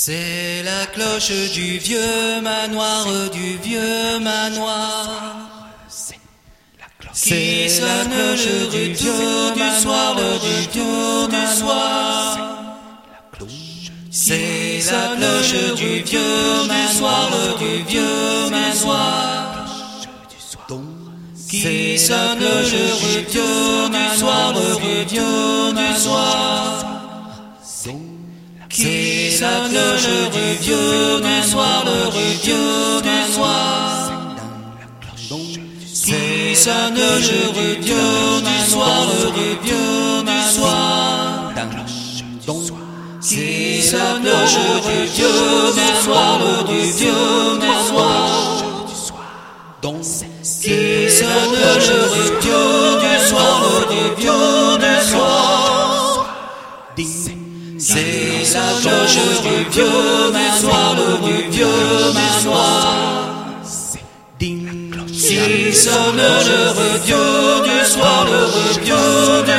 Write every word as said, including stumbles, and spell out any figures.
C'est la cloche du vieux manoir, du vieux manoir. Qui sonne le retour du soir, le retour du soir. C'est la cloche du vieux manoir, du vieux manoir. Qui sonne le retour du soir, le retour du soir. Qui sonne le retour du soir, le retour du soir. Qui sonne le retour du soir, le retour du soir. Qui sonne le retour du soir, le retour du soir. Qui sonne le retour du soir, le retour du soir. C'est la cloche du vieux manoir, du vieux manoir. Qui sonne le retour du soir, le retour du